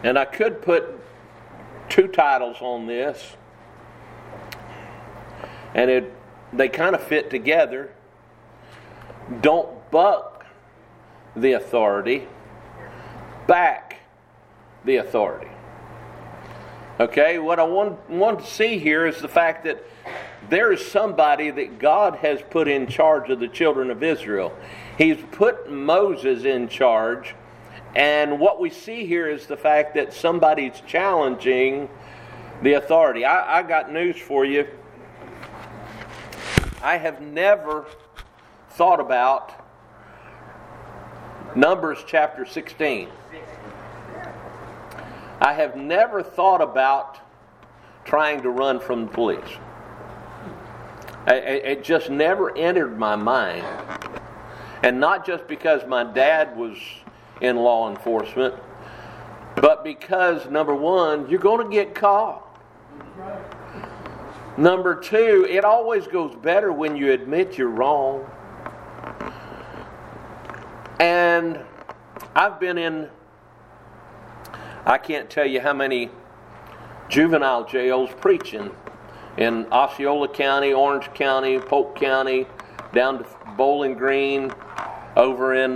And I could put two titles on this, and they kind of fit together. Don't buck the authority, back the authority. Okay, what I want to see here is the fact that there is somebody that God has put in charge of the children of Israel. He's put Moses in charge, and what we see here is the fact that somebody's challenging the authority. I got news for you. I have never thought about Numbers chapter 16. I have never thought about trying to run from the police. It just never entered my mind. And not just because my dad was in law enforcement, but because, number one, you're going to get caught. Number two, it always goes better when you admit you're wrong. And I've been in, I can't tell you how many juvenile jails preaching in Osceola County, Orange County, Polk County, down to Bowling Green, over in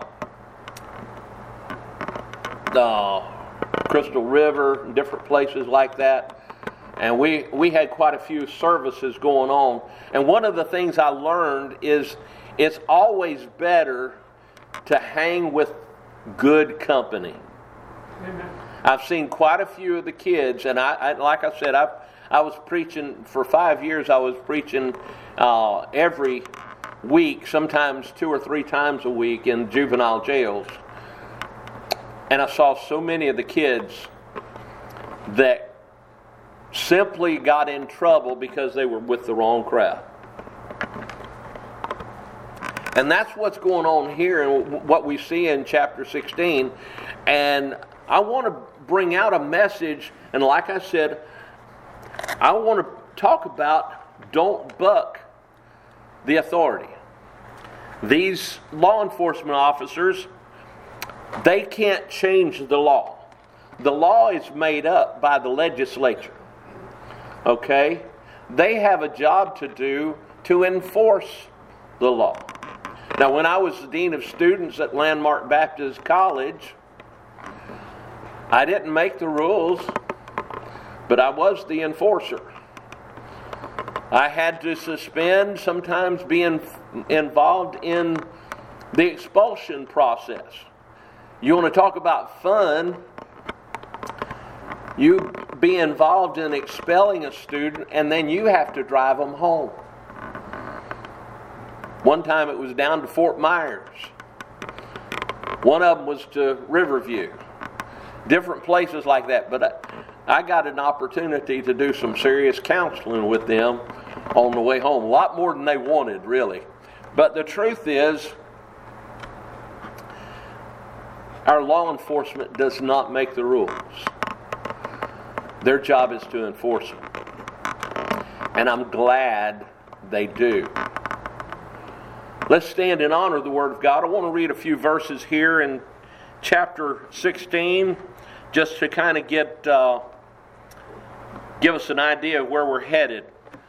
Crystal River, different places like that. And we had quite a few services going on. And one of the things I learned is it's always better to hang with good company. Amen. I've seen quite a few of the kids, and I like I said, I was preaching for 5 years. I was preaching every week, sometimes 2 or 3 times a week in juvenile jails. And I saw so many of the kids that simply got in trouble because they were with the wrong crowd. And that's what's going on here and what we see in chapter 16. And I want to bring out a message, and like I said, I want to talk about don't buck the authority. These law enforcement officers, they can't change the law. The law is made up by the legislature. Okay? They have a job to do to enforce the law. Now, when I was the dean of students at Landmark Baptist College, I didn't make the rules, but I was the enforcer. I had to suspend, sometimes be involved in the expulsion process. You want to talk about fun? You be involved in expelling a student, and then you have to drive them home. One time it was down to Fort Myers. One of them was to Riverview. Different places like that. But I got an opportunity to do some serious counseling with them on the way home. A lot more than they wanted, really. But the truth is, our law enforcement does not make the rules. Their job is to enforce them. And I'm glad they do. Let's stand in honor of the Word of God. I want to read a few verses here in chapter 16 just to kind of give us an idea of where we're headed.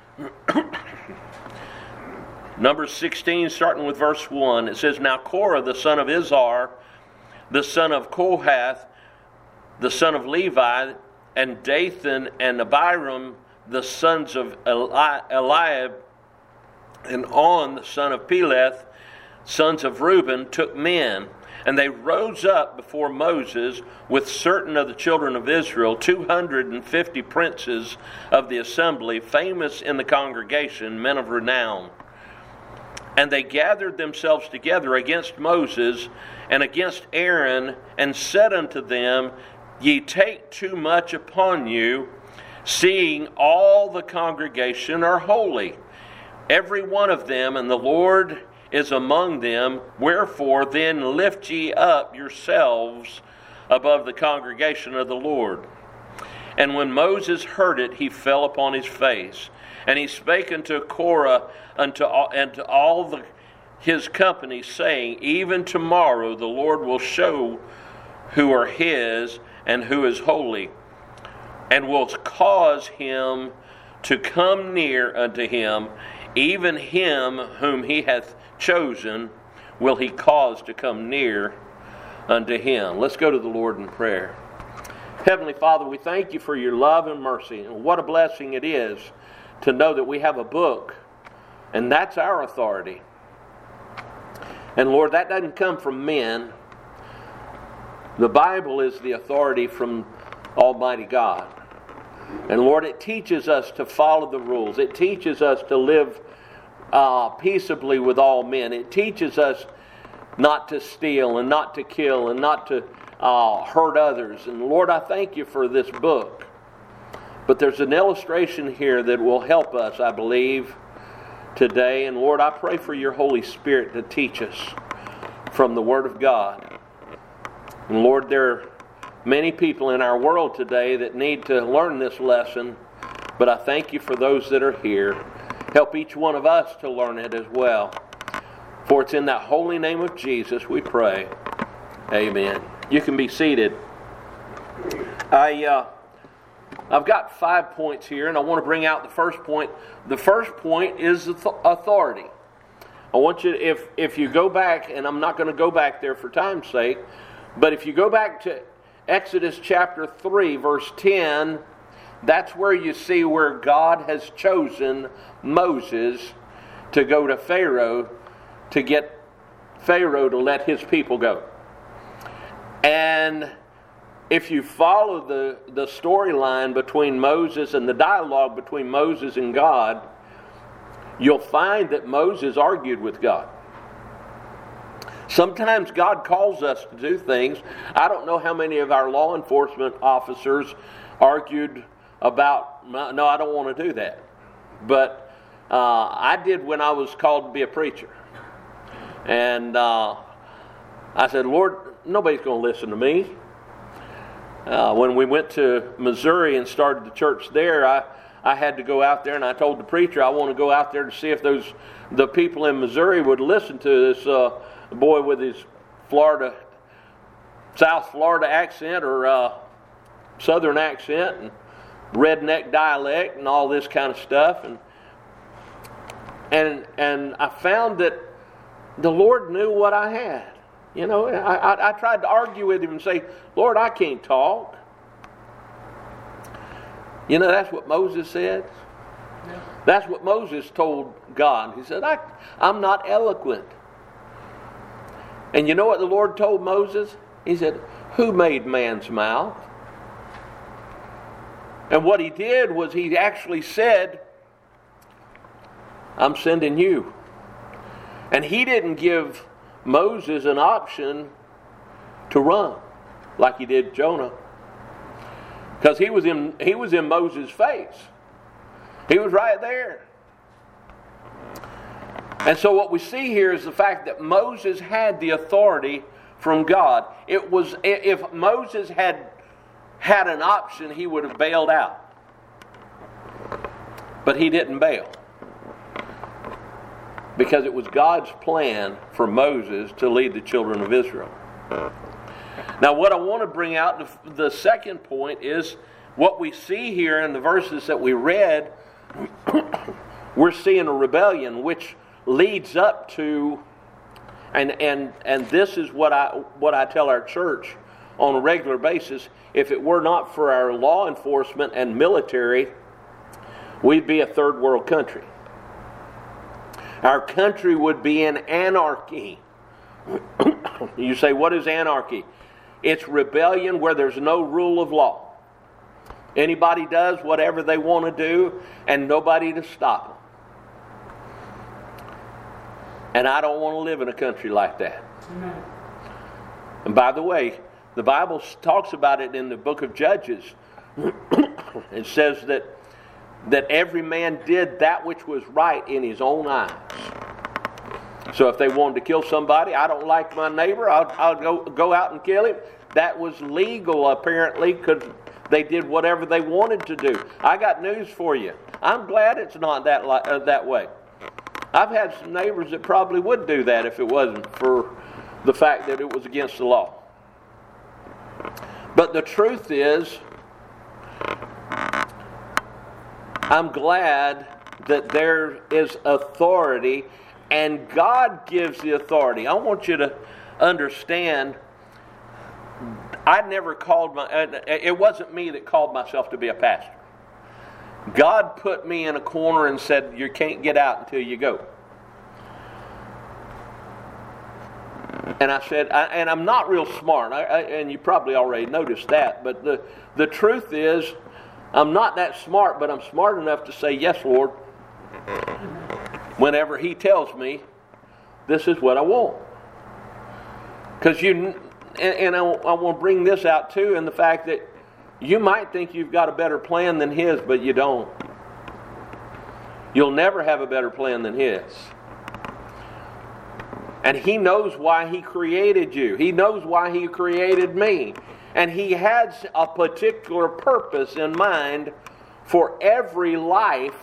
Numbers 16, starting with verse 1. It says, Now Korah, the son of Izhar, the son of Kohath, the son of Levi, and Dathan and Abiram, the sons of Eliab, and On, the son of Peleth, sons of Reuben, took men, and they rose up before Moses with certain of the children of Israel, 250 princes of the assembly, famous in the congregation, men of renown. And they gathered themselves together against Moses and against Aaron, and said unto them, Ye take too much upon you, seeing all the congregation are holy, every one of them, and the Lord is among them. Wherefore then lift ye up yourselves above the congregation of the Lord. And when Moses heard it, he fell upon his face. And he spake unto Korah and to all his company, saying, Even tomorrow the Lord will show who are his, and who is holy, and will cause him to come near unto him, even him whom he hath chosen will he cause to come near unto him. Let's go to the Lord in prayer. Heavenly Father, we thank you for your love and mercy, and what a blessing it is to know that we have a book, and that's our authority. And Lord, that doesn't come from men. The Bible is the authority from Almighty God. And Lord, it teaches us to follow the rules. It teaches us to live peaceably with all men. It teaches us not to steal and not to kill and not to hurt others. And Lord, I thank you for this book. But there's an illustration here that will help us, I believe, today. And Lord, I pray for your Holy Spirit to teach us from the Word of God. And Lord, there are many people in our world today that need to learn this lesson, but I thank you for those that are here. Help each one of us to learn it as well. For it's in that holy name of Jesus we pray. Amen. You can be seated. I've got 5 points here, and I want to bring out the first point. The first point is authority. I want you to, if you go back, and I'm not going to go back there for time's sake, but if you go back to Exodus chapter 3, verse 10, that's where you see where God has chosen Moses to go to Pharaoh to get Pharaoh to let his people go. And if you follow the storyline between Moses and the dialogue between Moses and God, you'll find that Moses argued with God. Sometimes God calls us to do things. I don't know how many of our law enforcement officers argued about, no, I don't want to do that. But I did when I was called to be a preacher. And I said, Lord, nobody's going to listen to me. When we went to Missouri and started the church there, I had to go out there, and I told the preacher I want to go out there to see if the people in Missouri would listen to this boy with his South Florida accent or Southern accent and redneck dialect and all this kind of stuff. And I found that the Lord knew what I had. You know, I tried to argue with him and say, Lord, I can't talk. You know, that's what Moses said. Yeah. That's what Moses told God. He said, I'm not eloquent. And you know what the Lord told Moses? He said, who made man's mouth? And what he did was he actually said, I'm sending you. And he didn't give Moses an option to run like he did Jonah. Because he was in Moses' face. He was right there. And so what we see here is the fact that Moses had the authority from God. It was, if Moses had an option, he would have bailed out. But he didn't bail. Because it was God's plan for Moses to lead the children of Israel. Now what I want to bring out, the second point, is what we see here in the verses that we read. We're seeing a rebellion which leads up to, and this is what I tell our church on a regular basis. If it were not for our law enforcement and military, we'd be a third world country. Our country would be in anarchy. You say, what is anarchy? It's rebellion where there's no rule of law. Anybody does whatever they want to do and nobody to stop them. And I don't want to live in a country like that. Amen. And by the way, the Bible talks about it in the book of Judges. It says that every man did that which was right in his own eyes. So if they wanted to kill somebody, I don't like my neighbor, I'll go out and kill him. That was legal apparently, because they did whatever they wanted to do. I got news for you. I'm glad it's not that way. I've had some neighbors that probably would do that if it wasn't for the fact that it was against the law. But the truth is, I'm glad that there is authority, and God gives the authority. I want you to understand, it wasn't me that called myself to be a pastor. God put me in a corner and said, you can't get out until you go. And I said, and I'm not real smart, and you probably already noticed that, but the truth is, I'm not that smart, but I'm smart enough to say, yes, Lord, whenever He tells me, this is what I want. Because I want to bring this out too, in the fact that you might think you've got a better plan than His, but you don't. You'll never have a better plan than His. And He knows why He created you. He knows why He created me. And He has a particular purpose in mind for every life,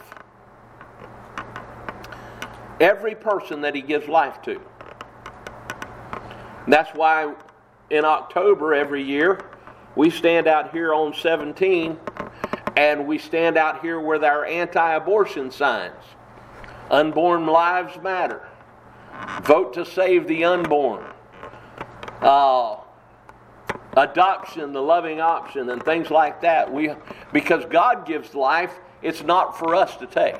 every person that He gives life to. And that's why in October every year, we stand out here on 17, and we stand out here with our anti-abortion signs. Unborn lives matter. Vote to save the unborn. Adoption, the loving option, and things like that. Because God gives life, it's not for us to take.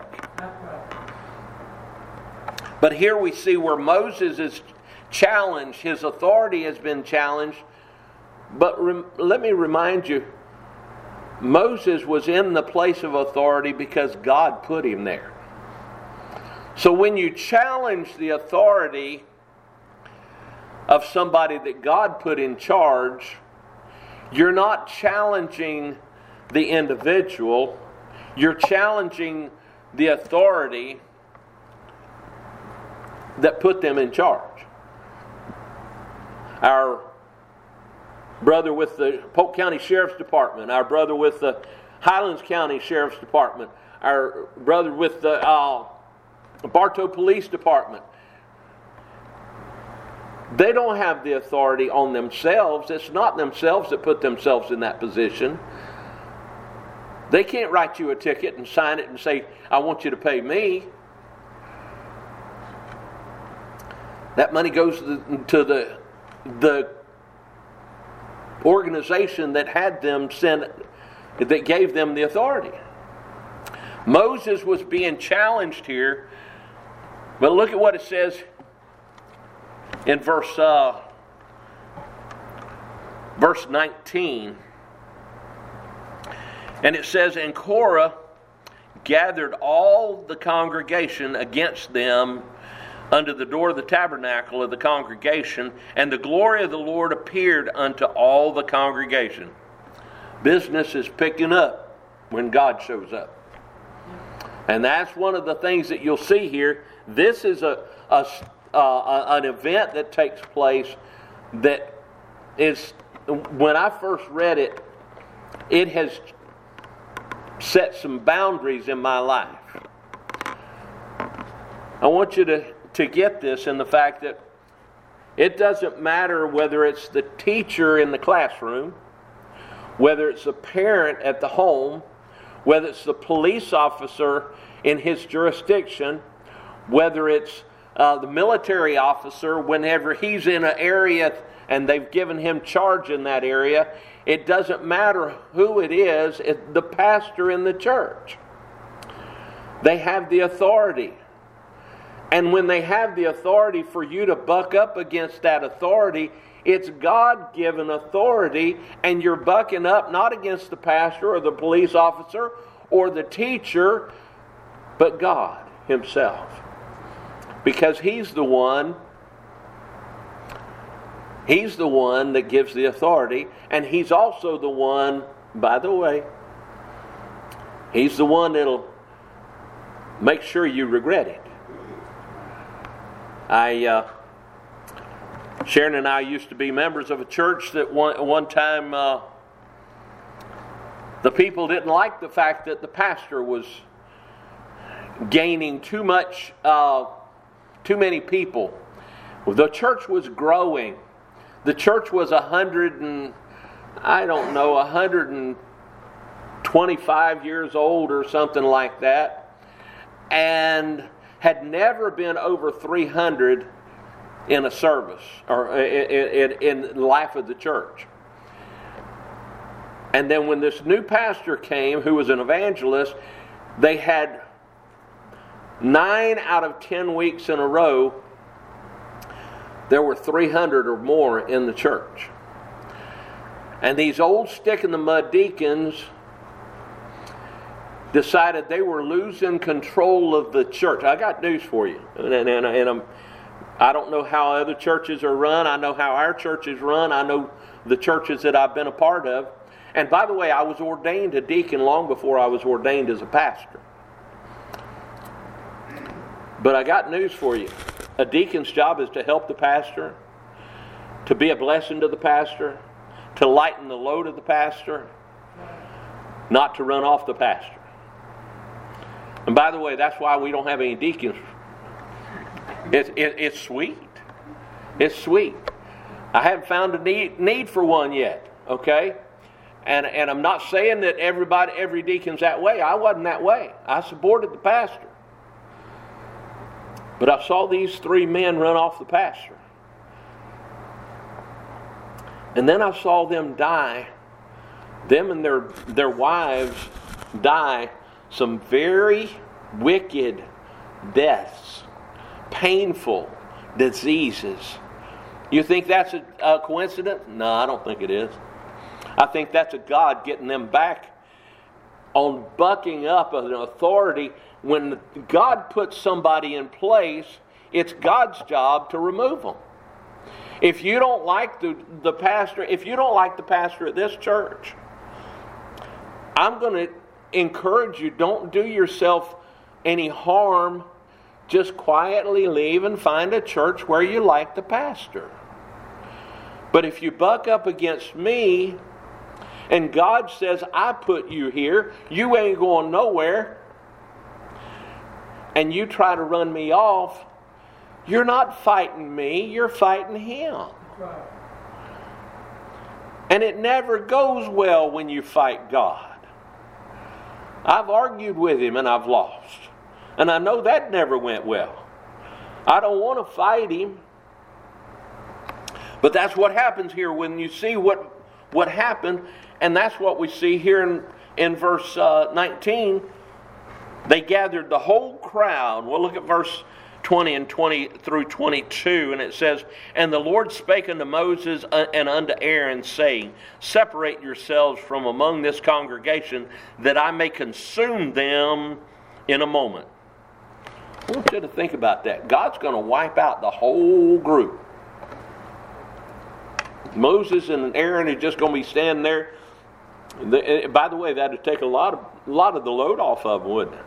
But here we see where Moses is challenged, his authority has been challenged. But let me remind you, Moses was in the place of authority because God put him there. So when you challenge the authority of somebody that God put in charge, you're not challenging the individual, you're challenging the authority that put them in charge. Our brother with the Polk County Sheriff's Department, our brother with the Highlands County Sheriff's Department, our brother with the Bartow Police Department. They don't have the authority on themselves. It's not themselves that put themselves in that position. They can't write you a ticket and sign it and say, I want you to pay me. That money goes to the organization that had them sent, that gave them the authority. Moses was being challenged here, but look at what it says in verse 19. And it says, and Korah gathered all the congregation against them under the door of the tabernacle of the congregation, and the glory of the Lord appeared unto all the congregation. Business is picking up when God shows up. And that's one of the things that you'll see here. This is an event that takes place that is, when I first read it, it has set some boundaries in my life. I want you to get this in the fact that it doesn't matter whether it's the teacher in the classroom, whether it's the parent at the home, whether it's the police officer in his jurisdiction, whether it's the military officer whenever he's in an area and they've given him charge in that area. It doesn't matter who it is, it's the pastor in the church. They have the authority. And when they have the authority, for you to buck up against that authority, it's God-given authority, and you're bucking up not against the pastor or the police officer or the teacher, but God Himself. Because He's the one that gives the authority, and He's also the one, by the way, He's the one that'll make sure you regret it. Sharon and I used to be members of a church that one time the people didn't like the fact that the pastor was gaining too many people. The church was growing. The church was 100 and I don't know, 125 years old or something like that, and had never been over 300 in a service or in the life of the church. And then when this new pastor came, who was an evangelist, they had 9 out of 10 weeks in a row, there were 300 or more in the church. And these old stick-in-the-mud deacons decided they were losing control of the church. I got news for you. I don't know how other churches are run. I know how our church is run. I know the churches that I've been a part of. And by the way, I was ordained a deacon long before I was ordained as a pastor. But I got news for you. A deacon's job is to help the pastor, to be a blessing to the pastor, to lighten the load of the pastor, not to run off the pastor. And by the way, that's why we don't have any deacons. It's sweet. It's sweet. I haven't found a need for one yet, okay? And I'm not saying that every deacon's that way. I wasn't that way. I supported the pastor. But I saw these 3 men run off the pastor. And then I saw them die. Them and their wives die some very wicked deaths. Painful diseases. You think that's a coincidence? No, I don't think it is. I think that's a God getting them back on bucking up an authority. When God puts somebody in place, it's God's job to remove them. If you don't like the pastor, if you don't like the pastor at this church, I'm going to encourage you, don't do yourself any harm. Just quietly leave and find a church where you like the pastor. But if you buck up against me, and God says, I put you here, you ain't going nowhere, and you try to run me off, you're not fighting me, you're fighting him. And it never goes well when you fight God. I've argued with him and I've lost. And I know that never went well. I don't want to fight him. But that's what happens here when you see what happened. And that's what we see here in verse 19. They gathered the whole crowd. We'll look at verse 20 and 20 through 22. And it says, And the Lord spake unto Moses and unto Aaron, saying, Separate yourselves from among this congregation, that I may consume them in a moment. I want you to think about that. God's going to wipe out the whole group. Moses and Aaron are just going to be standing there. By the way, that would take a lot of the load off of them, wouldn't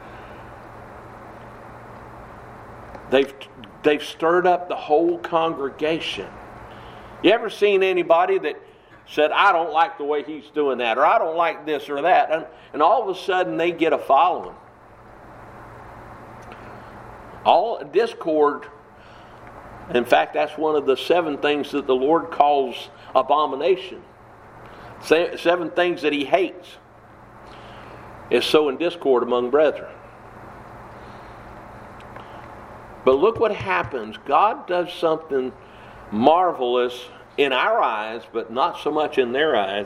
it? They've stirred up the whole congregation. You ever seen anybody that said, I don't like the way he's doing that, or I don't like this or that, and all of a sudden they get a following. All discord. In fact, that's one of the 7 things that the Lord calls abomination. 7 things that he hates is sowing discord among brethren. But look what happens. God does something marvelous in our eyes, but not so much in their eyes.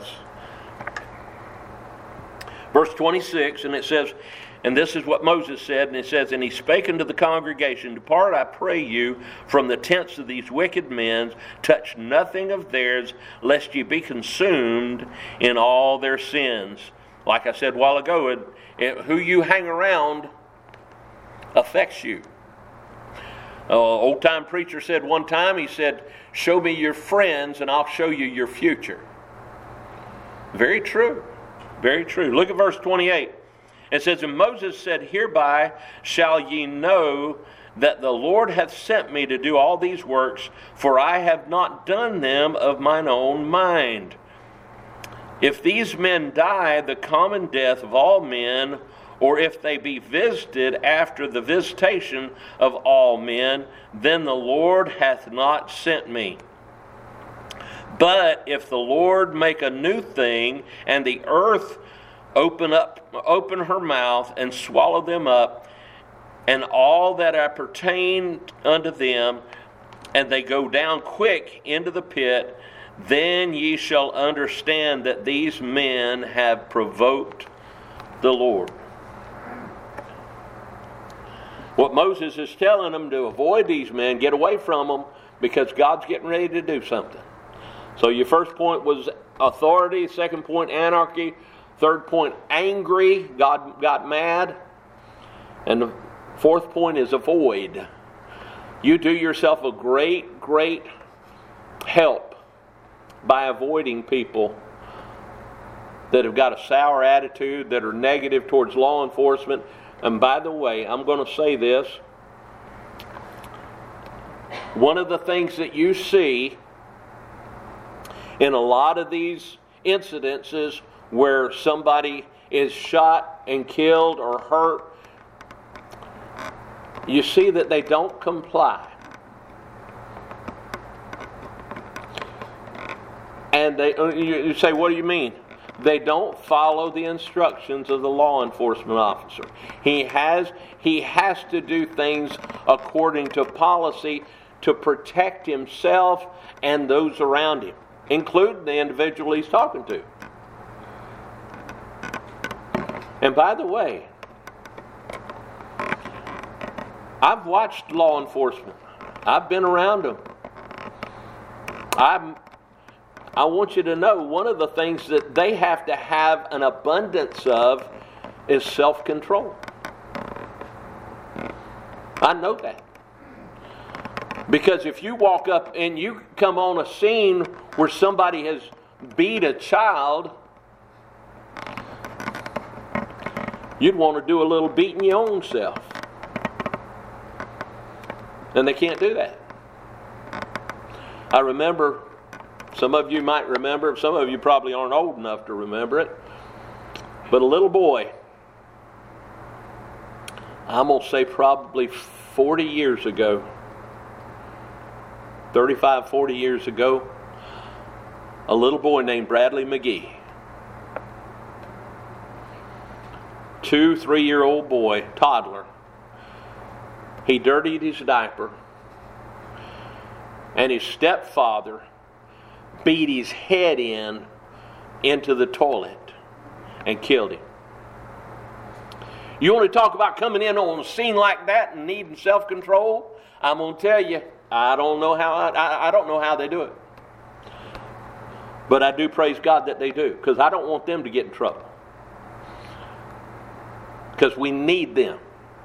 Verse 26, and it says, and this is what Moses said, and it says, And he spake unto the congregation, Depart, I pray you, from the tents of these wicked men, touch nothing of theirs, lest ye be consumed in all their sins. Like I said a while ago, who you hang around affects you. Old time preacher said one time, he said, Show me your friends and I'll show you your future. Very true. Very true. Look at verse 28. It says, And Moses said, Hereby shall ye know that the Lord hath sent me to do all these works, for I have not done them of mine own mind. If these men die the common death of all men, or if they be visited after the visitation of all men, then the Lord hath not sent me. But if the Lord make a new thing, and the earth open her mouth, and swallow them up, and all that appertain unto them, and they go down quick into the pit, then ye shall understand that these men have provoked the Lord. What Moses is telling them to avoid these men, get away from them, because God's getting ready to do something. So your first point was authority, second point anarchy, third point angry, God got mad, and the fourth point is avoid. You do yourself a great, great help by avoiding people that have got a sour attitude, that are negative towards law enforcement. And by the way, I'm going to say this. One of the things that you see in a lot of these incidences where somebody is shot and killed or hurt, you see that they don't comply. And you say, what do you mean? They don't follow the instructions of the law enforcement officer. He has to do things according to policy to protect himself and those around him, including the individual he's talking to. And by the way, I've watched law enforcement. I've been around them. I want you to know, one of the things that they have to have an abundance of is self-control. I know that. Because if you walk up and you come on a scene where somebody has beat a child, you'd want to do a little beating your own self. And they can't do that. I remember, some of you might remember, some of you probably aren't old enough to remember it, but a little boy, I'm going to say probably 40 years ago, 35, 40 years ago, a little boy named Bradley McGee, 2-3-year-old boy, toddler, he dirtied his diaper, and his stepfather beat his head into the toilet and killed him. You want to talk about coming in on a scene like that and needing self-control? I'm going to tell you, I don't know how they do it. But I do praise God that they do, because I don't want them to get in trouble. Because we need them.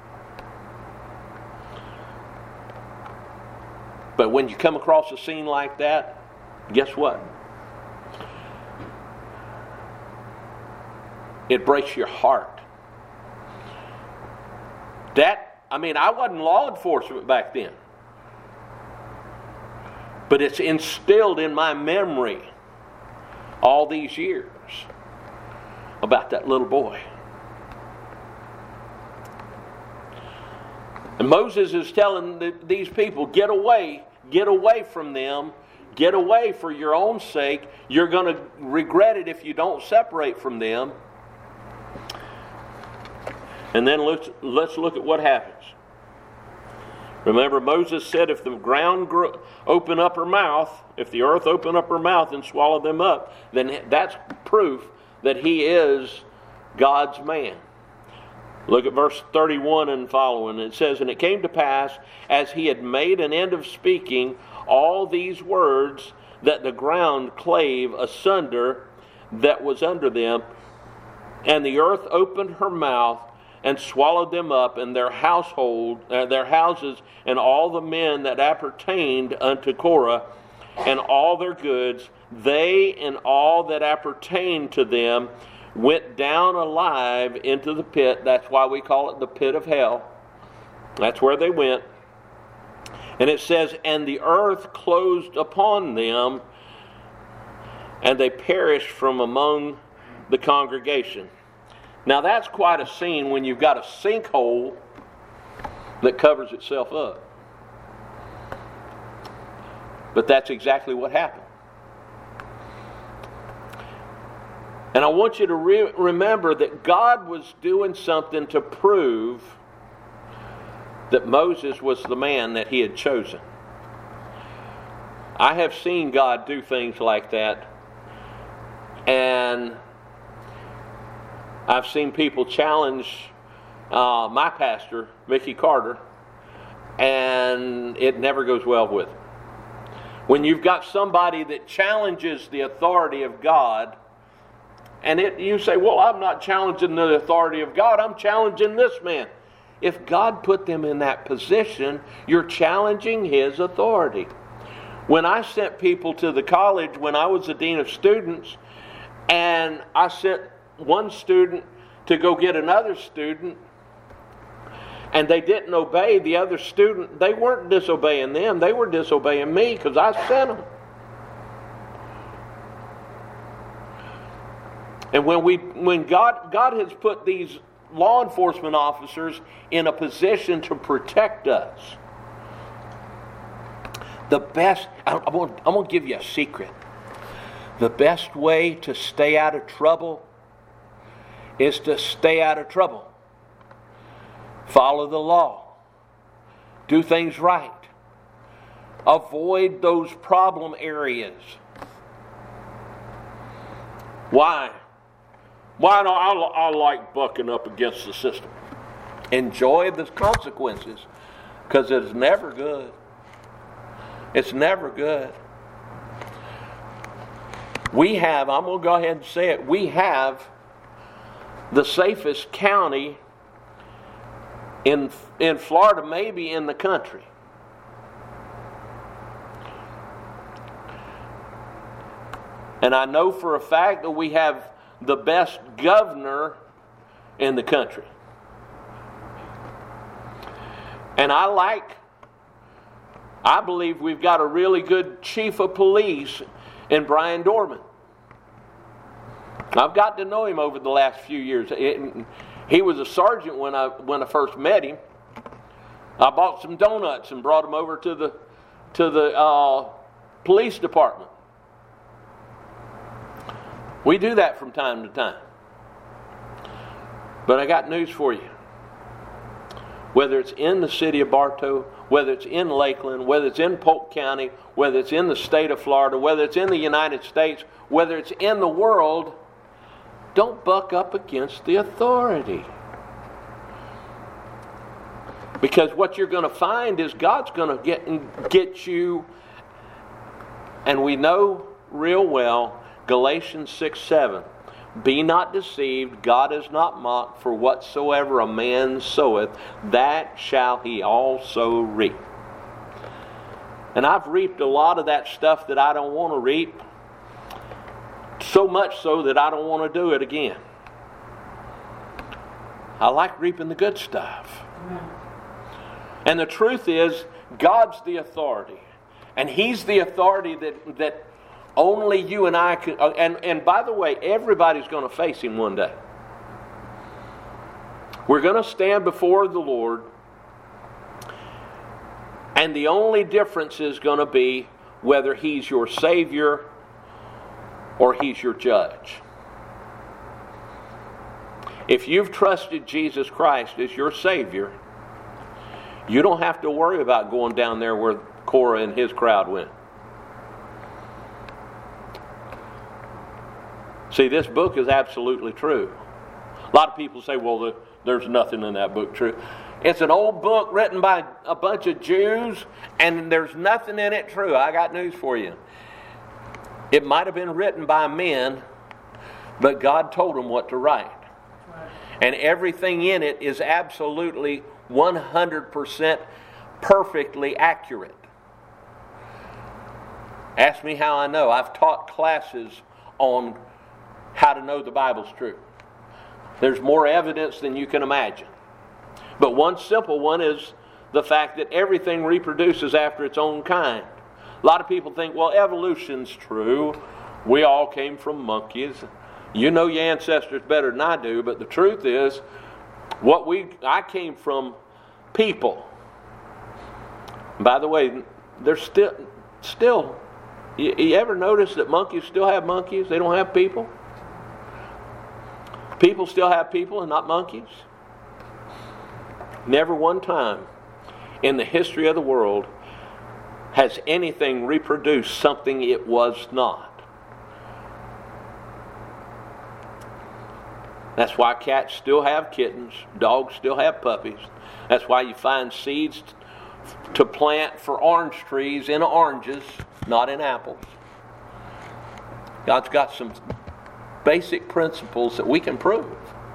But when you come across a scene like that, guess what? It breaks your heart. I wasn't law enforcement back then. But it's instilled in my memory all these years about that little boy. And Moses is telling these people, get away from them, get away for your own sake. You're going to regret it if you don't separate from them. And then let's look at what happens. Remember, Moses said if the ground open up her mouth, if the earth open up her mouth and swallow them up, then that's proof that he is God's man. Look at verse 31 and following. It says, and it came to pass, as he had made an end of speaking all these words, that the ground clave asunder that was under them, and the earth opened her mouth and swallowed them up, and their houses, and all the men that appertained unto Korah, and all their goods, they and all that appertained to them, went down alive into the pit. That's why we call it the pit of hell. That's where they went. And it says, and the earth closed upon them, and they perished from among the congregation. Now that's quite a scene when you've got a sinkhole that covers itself up. But that's exactly what happened. And I want you to remember that God was doing something to prove that Moses was the man that he had chosen. I have seen God do things like that. And I've seen people challenge my pastor, Mickey Carter, and it never goes well with him. When you've got somebody that challenges the authority of God, and you say, well, I'm not challenging the authority of God, I'm challenging this man. If God put them in that position, you're challenging His authority. When I sent people to the college, when I was the dean of students, and I sent one student to go get another student, and they didn't obey the other student, they weren't disobeying them, they were disobeying me because I sent them. And when God has put these law enforcement officers in a position to protect us, the best, I'm going to give you a secret. The best way to stay out of trouble is to stay out of trouble. Follow the law. Do things right. Avoid those problem areas. Why? Why do I like bucking up against the system? Enjoy the consequences, because it's never good. It's never good. I'm going to go ahead and say it, we have the safest county in Florida, maybe in the country. And I know for a fact that we have the best governor in the country. And I believe we've got a really good chief of police in Brian Dorman. I've got to know him over the last few years. He was a sergeant when I first met him. I bought some donuts and brought them over to the police department. We do that from time to time. But I got news for you. Whether it's in the city of Bartow, whether it's in Lakeland, whether it's in Polk County, whether it's in the state of Florida, whether it's in the United States, whether it's in the world, don't buck up against the authority. Because what you're going to find is God's going to get you, and we know real well, Galatians 6:7. Be not deceived, God is not mocked, for whatsoever a man soweth, that shall he also reap. And I've reaped a lot of that stuff that I don't want to reap, so much so that I don't want to do it again. I like reaping the good stuff. And the truth is, God's the authority. And He's the authority that only you and I can. And by the way, everybody's going to face Him one day. We're going to stand before the Lord, and the only difference is going to be whether He's your Savior or He's your judge. If you've trusted Jesus Christ as your Savior, you don't have to worry about going down there where Korah and his crowd went. See, this book is absolutely true. A lot of people say, well, there's nothing in that book true. It's an old book written by a bunch of Jews, and there's nothing in it true. I got news for you. It might have been written by men, but God told them what to write. And everything in it is absolutely 100% perfectly accurate. Ask me how I know. I've taught classes on how to know the Bible's true. There's more evidence than you can imagine. But one simple one is the fact that everything reproduces after its own kind. A lot of people think, well, evolution's true. We all came from monkeys. You know your ancestors better than I do, but the truth is, I came from people. By the way, there's still you ever notice that monkeys still have monkeys? They don't have people? People still have people and not monkeys. Never one time in the history of the world has anything reproduced something it was not. That's why cats still have kittens, dogs still have puppies. That's why you find seeds to plant for orange trees in oranges, not in apples. God's got some basic principles that we can prove.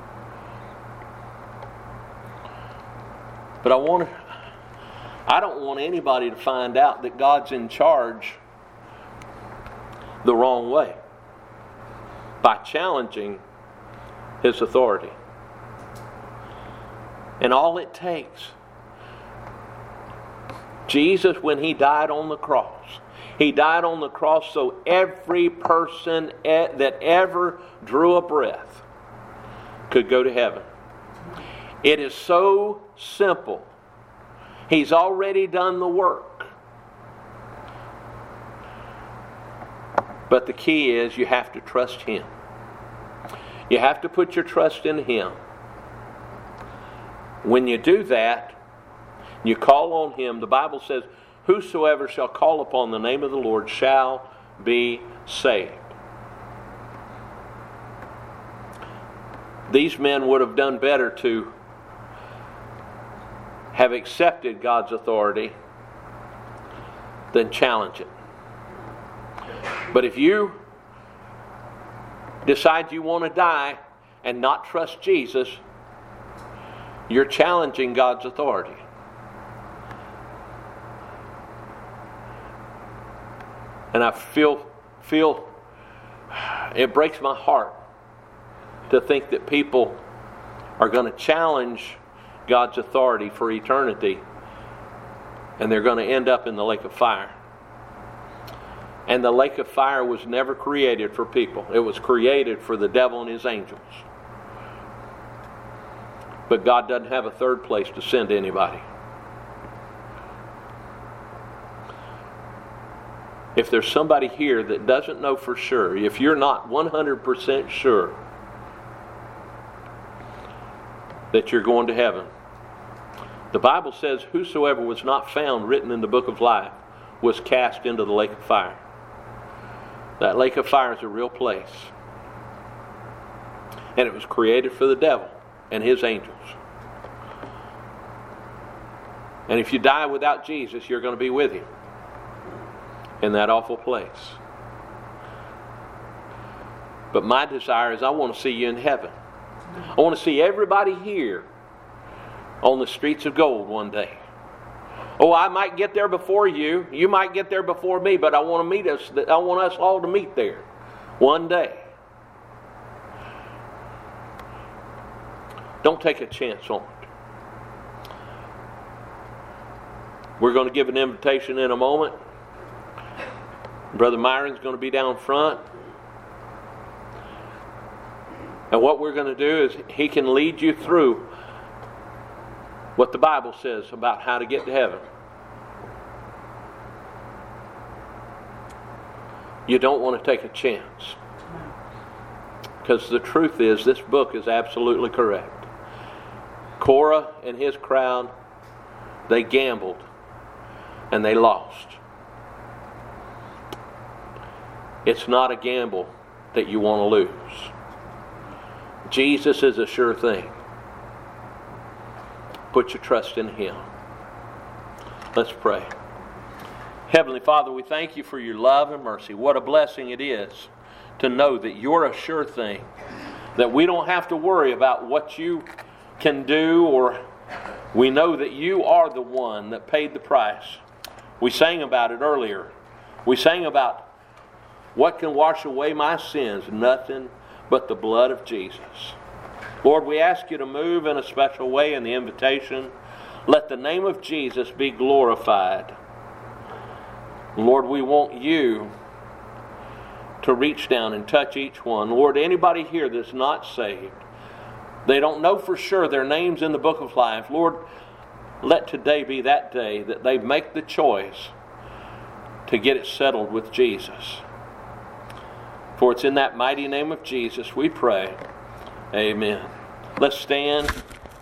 But I don't want anybody to find out that God's in charge the wrong way by challenging His authority. And all it takes, Jesus, when He died on the cross, He died on the cross so every person that ever drew a breath could go to heaven. It is so simple. He's already done the work. But the key is you have to trust Him. You have to put your trust in Him. When you do that, you call on Him. The Bible says, whosoever shall call upon the name of the Lord shall be saved. These men would have done better to have accepted God's authority than challenge it. But if you decide you want to die and not trust Jesus, you're challenging God's authority. And I feel it breaks my heart to think that people are going to challenge God's authority for eternity and they're going to end up in the lake of fire. And the lake of fire was never created for people. It was created for the devil and his angels. But God doesn't have a third place to send anybody. If there's somebody here that doesn't know for sure, if you're not 100% sure that you're going to heaven, the Bible says, whosoever was not found written in the book of life was cast into the lake of fire. That lake of fire is a real place. And it was created for the devil and his angels. And if you die without Jesus, you're going to be with Him in that awful place. But my desire is I want to see you in heaven. I want to see everybody here on the streets of gold one day. Oh, I might get there before you. You might get there before me, but I want to meet us. I want us all to meet there one day. Don't take a chance on it. We're going to give an invitation in a moment. Brother Myron's going to be down front. And what we're going to do is he can lead you through what the Bible says about how to get to heaven. You don't want to take a chance. Because the truth is, this book is absolutely correct. Korah and his crowd, they gambled and they lost. It's not a gamble that you want to lose. Jesus is a sure thing. Put your trust in Him. Let's pray. Heavenly Father, we thank You for Your love and mercy. What a blessing it is to know that You're a sure thing. That we don't have to worry about what You can do, or we know that You are the one that paid the price. We sang about it earlier. We sang about what can wash away my sins? Nothing but the blood of Jesus. Lord, we ask You to move in a special way in the invitation. Let the name of Jesus be glorified. Lord, we want You to reach down and touch each one. Lord, anybody here that's not saved, they don't know for sure their name's in the book of life. Lord, let today be that day that they make the choice to get it settled with Jesus. For it's in that mighty name of Jesus we pray. Amen. Let's stand.